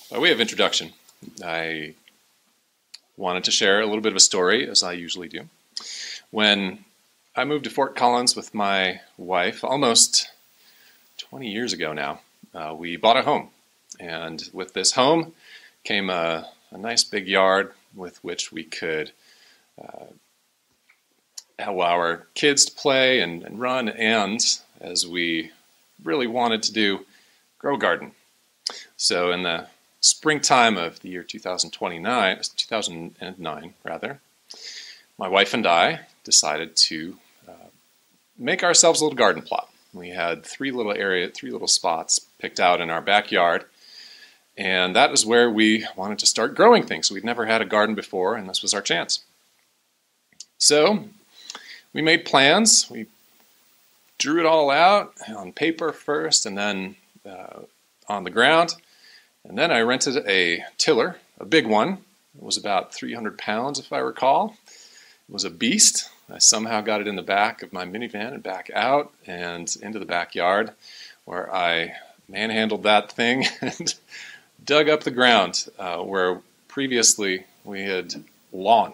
By way of introduction, I wanted to share a little bit of a story, as I usually do. When I moved to Fort Collins with my wife almost 20 years ago now, we bought a home. And with this home came a nice big yard with which we could allow our kids to play and run, and as we really wanted to do, grow a garden. So in the springtime of the year 2009, my wife and I decided to make ourselves a little garden plot. We had three little spots picked out in our backyard, and that is where we wanted to start growing things. We'd never had a garden before, and this was our chance. So we made plans. We drew it all out on paper first, and then on the ground. And then I rented a tiller, a big one. It was about 300 pounds, if I recall. It was a beast. I somehow got it in the back of my minivan and back out and into the backyard, where I manhandled that thing and dug up the ground where previously we had lawn.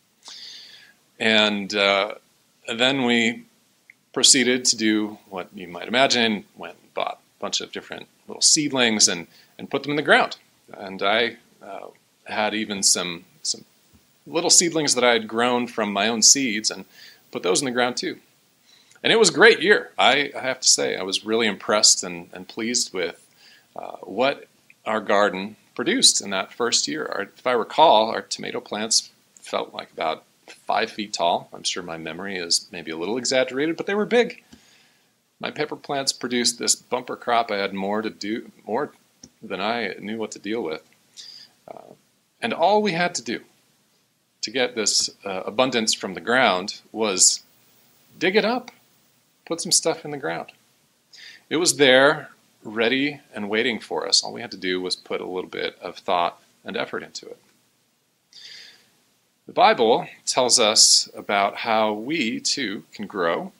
And then we proceeded to do what you might imagine, went and bought a bunch of different little seedlings and put them in the ground. And I had even some little seedlings that I had grown from my own seeds and put those in the ground too. And it was a great year. I have to say, I was really impressed and pleased with what our garden produced in that first year. If I recall, our tomato plants felt like about 5 feet tall. I'm sure my memory is maybe a little exaggerated, but they were big. My pepper plants produced this bumper crop. I had more than I knew what to deal with. And all we had to do to get this abundance from the ground was dig it up, put some stuff in the ground. It was there, ready and waiting for us. All we had to do was put a little bit of thought and effort into it. The Bible tells us about how we, too, can grow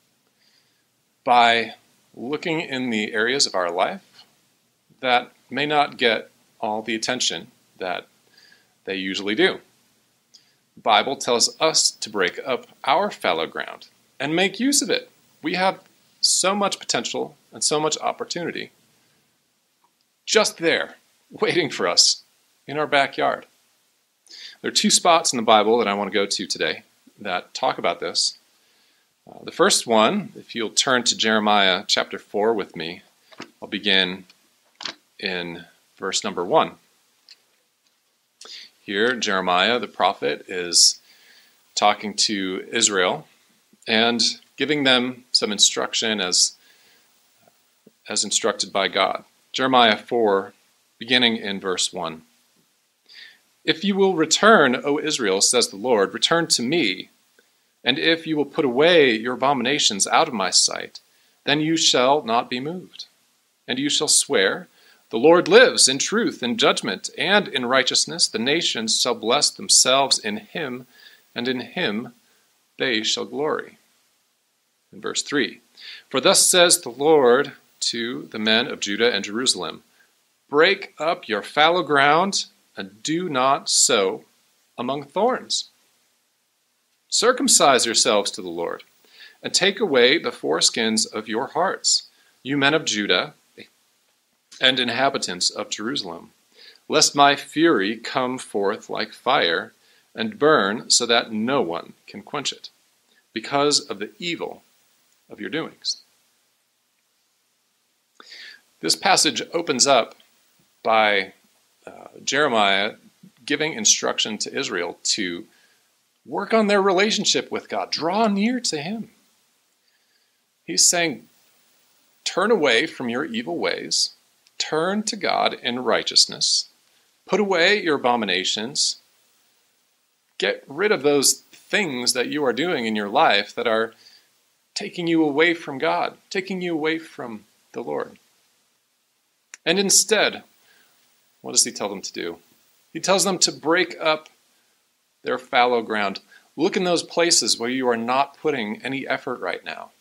by looking in the areas of our life that may not get all the attention that they usually do. The Bible tells us to break up our fallow ground and make use of it. We have so much potential and so much opportunity just there, waiting for us in our backyard. There are 2 spots in the Bible that I want to go to today that talk about this. The first one, if you'll turn to Jeremiah chapter 4 with me, I'll begin in verse number 1. Here, Jeremiah, the prophet, is talking to Israel and giving them some instruction as instructed by God. Jeremiah 4, beginning in verse 1. If you will return, O Israel, says the Lord, return to me, and if you will put away your abominations out of my sight, then you shall not be moved. And you shall swear, the Lord lives in truth, in judgment, and in righteousness. The nations shall bless themselves in him, and in him they shall glory. In verse 3, for thus says the Lord to the men of Judah and Jerusalem, break up your fallow ground, and do not sow among thorns. Circumcise yourselves to the Lord, and take away the foreskins of your hearts, you men of Judah and inhabitants of Jerusalem, lest my fury come forth like fire and burn so that no one can quench it, because of the evil of your doings. This passage opens up by Jeremiah giving instruction to Israel to work on their relationship with God, draw near to him. He's saying, turn away from your evil ways, turn to God in righteousness, put away your abominations, get rid of those things that you are doing in your life that are taking you away from God, taking you away from the Lord. And instead, what does he tell them to do? He tells them to break up their fallow ground. Look in those places where you are not putting any effort right now.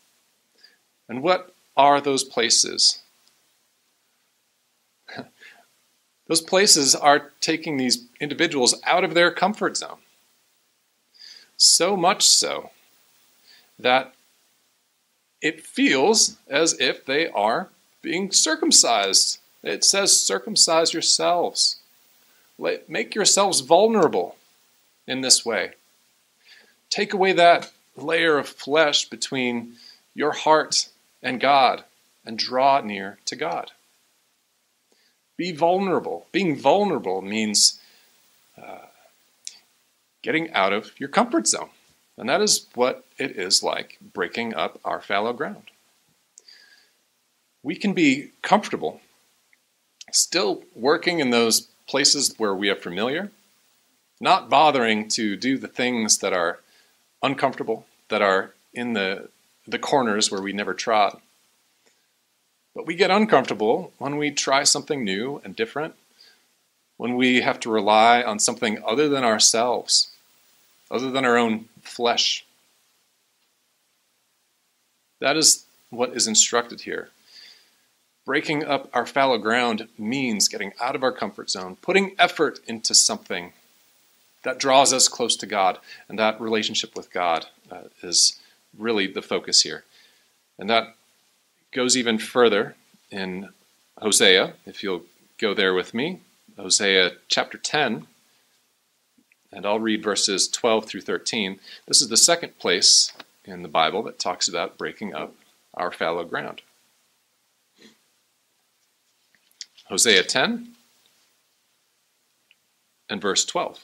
And what are those places? Those places are taking these individuals out of their comfort zone. So much so that it feels as if they are being circumcised. It says, circumcise yourselves. Make yourselves vulnerable in this way. Take away that layer of flesh between your heart and God and draw near to God. Be vulnerable. Being vulnerable means getting out of your comfort zone. And that is what it is like breaking up our fallow ground. We can be comfortable, still working in those places where we are familiar, not bothering to do the things that are uncomfortable, that are in the corners where we never trod. But we get uncomfortable when we try something new and different, when we have to rely on something other than ourselves, other than our own flesh. That is what is instructed here. Breaking up our fallow ground means getting out of our comfort zone, putting effort into something that draws us close to God, and that relationship with God is really the focus here. And that goes even further in Hosea, if you'll go there with me. Hosea chapter 10, and I'll read verses 12 through 13. This is the second place in the Bible that talks about breaking up our fallow ground. Hosea 10 and verse 12.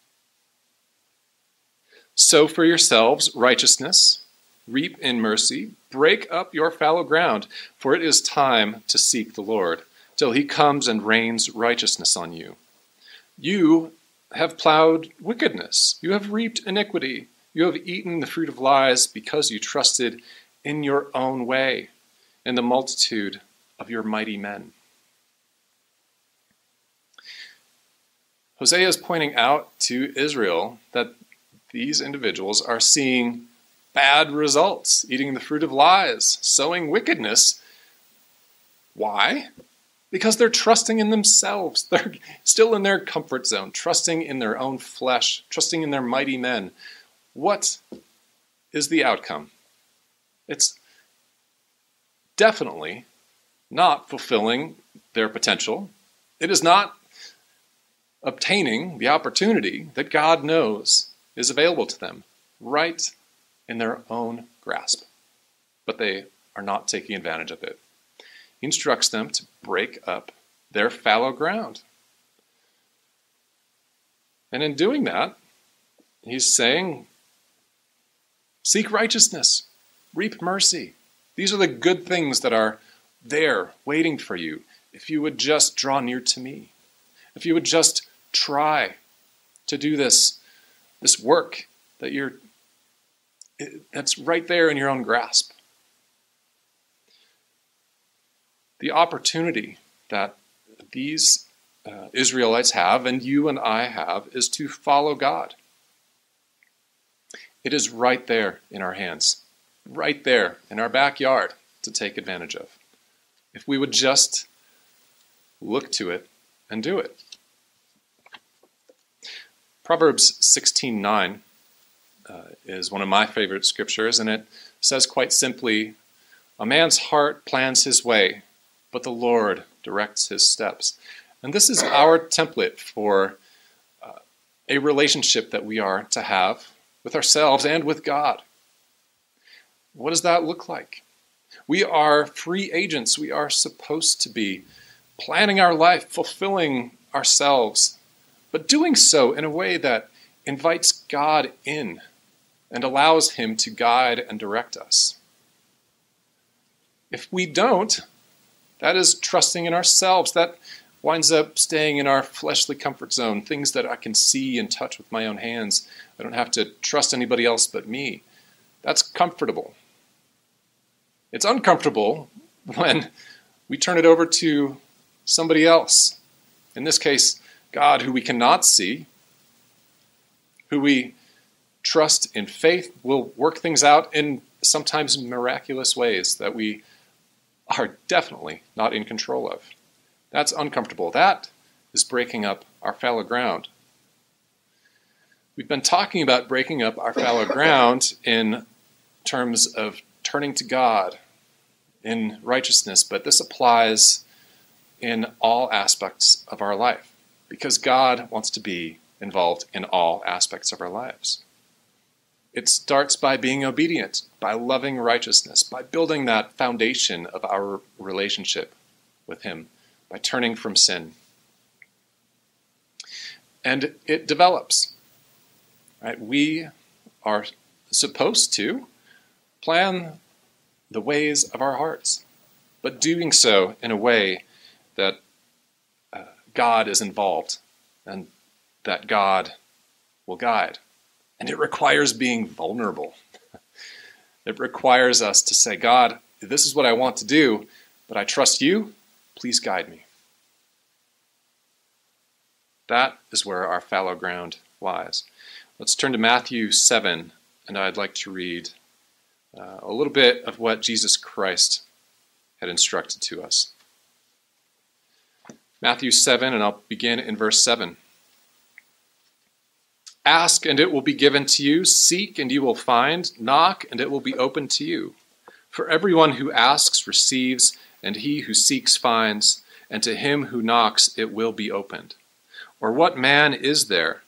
Sow for yourselves righteousness, reap in mercy, break up your fallow ground, for it is time to seek the Lord, till he comes and rains righteousness on you. You have plowed wickedness, you have reaped iniquity, you have eaten the fruit of lies, because you trusted in your own way, in the multitude of your mighty men. Hosea is pointing out to Israel that these individuals are seeing bad results, eating the fruit of lies, sowing wickedness. Why? Because they're trusting in themselves. They're still in their comfort zone, trusting in their own flesh, trusting in their mighty men. What is the outcome? It's definitely not fulfilling their potential. It is not obtaining the opportunity that God knows is available to them right in their own grasp. But they are not taking advantage of it. He instructs them to break up their fallow ground. And in doing that, he's saying, seek righteousness, reap mercy. These are the good things that are there waiting for you if you would just draw near to me. If you would just try to do this work that's right there in your own grasp. The opportunity that these Israelites have, and you and I have, is to follow God. It is right there in our hands, right there in our backyard to take advantage of. If we would just look to it and do it. Proverbs 16:9 is one of my favorite scriptures, and it says quite simply, a man's heart plans his way, but the Lord directs his steps. And this is our template for a relationship that we are to have with ourselves and with God. What does that look like? We are free agents. We are supposed to be planning our life, fulfilling ourselves, but doing so in a way that invites God in and allows him to guide and direct us. If we don't, that is trusting in ourselves. That winds up staying in our fleshly comfort zone, things that I can see and touch with my own hands. I don't have to trust anybody else but me. That's comfortable. It's uncomfortable when we turn it over to somebody else. In this case, God, who we cannot see, who we trust in faith, will work things out in sometimes miraculous ways that we are definitely not in control of. That's uncomfortable. That is breaking up our fallow ground. We've been talking about breaking up our fallow ground in terms of turning to God in righteousness, but this applies in all aspects of our life because God wants to be involved in all aspects of our lives. It starts by being obedient, by loving righteousness, by building that foundation of our relationship with Him, by turning from sin. And it develops. Right? We are supposed to plan the ways of our hearts, but doing so in a way that God is involved and that God will guide. And it requires being vulnerable. It requires us to say, God, this is what I want to do, but I trust you. Please guide me. That is where our fallow ground lies. Let's turn to Matthew 7, and I'd like to read a little bit of what Jesus Christ had instructed to us. Matthew 7, and I'll begin in verse 7. Ask, and it will be given to you. Seek, and you will find. Knock, and it will be opened to you. For everyone who asks receives, and he who seeks finds, and to him who knocks it will be opened. Or what man is there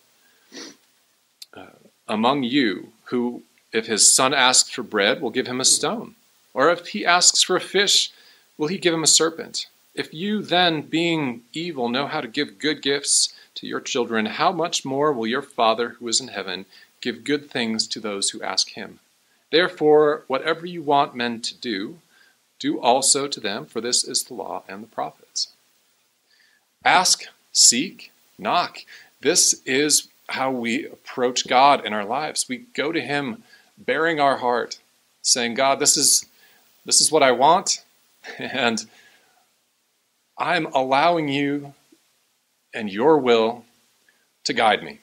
among you who, if his son asks for bread, will give him a stone? Or if he asks for a fish, will he give him a serpent? If you then, being evil, know how to give good gifts to your children, how much more will your Father who is in heaven give good things to those who ask him? Therefore, whatever you want men to do, do also to them, for this is the law and the prophets. Ask, seek, knock. This is how we approach God in our lives. We go to him bearing our heart, saying, God, this is what I want, and I'm allowing you and your will to guide me.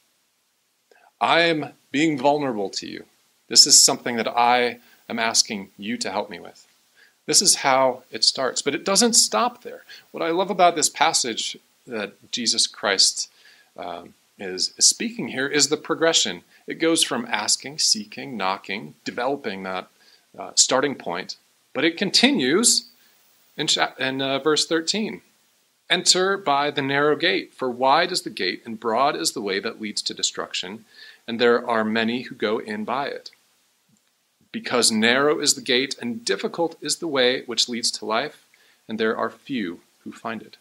I'm being vulnerable to you. This is something that I am asking you to help me with. This is how it starts, but it doesn't stop there. What I love about this passage that Jesus Christ is speaking here is the progression. It goes from asking, seeking, knocking, developing that starting point, but it continues in verse 13. Enter by the narrow gate, for wide is the gate and broad is the way that leads to destruction, and there are many who go in by it. Because narrow is the gate and difficult is the way which leads to life, and there are few who find it.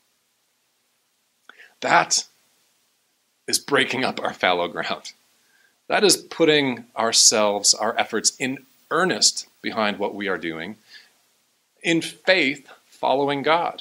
That is breaking up our fallow ground. That is putting ourselves, our efforts in earnest behind what we are doing, in faith following God.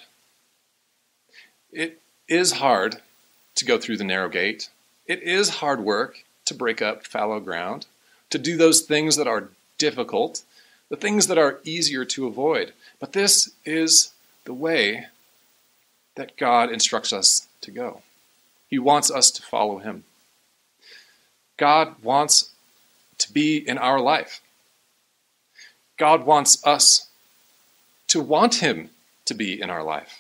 It is hard to go through the narrow gate. It is hard work to break up fallow ground, to do those things that are difficult, the things that are easier to avoid. But this is the way that God instructs us to go. He wants us to follow him. God wants to be in our life. God wants us to want him to be in our life.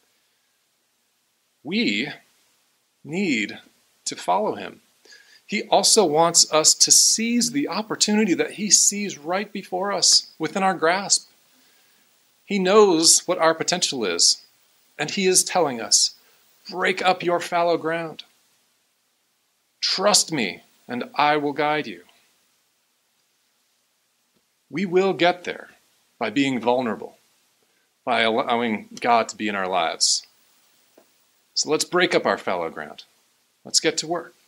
We need to follow him. He also wants us to seize the opportunity that he sees right before us, within our grasp. He knows what our potential is, and he is telling us, break up your fallow ground. Trust me, and I will guide you. We will get there by being vulnerable, by allowing God to be in our lives. So let's break up our fallow ground. Let's get to work.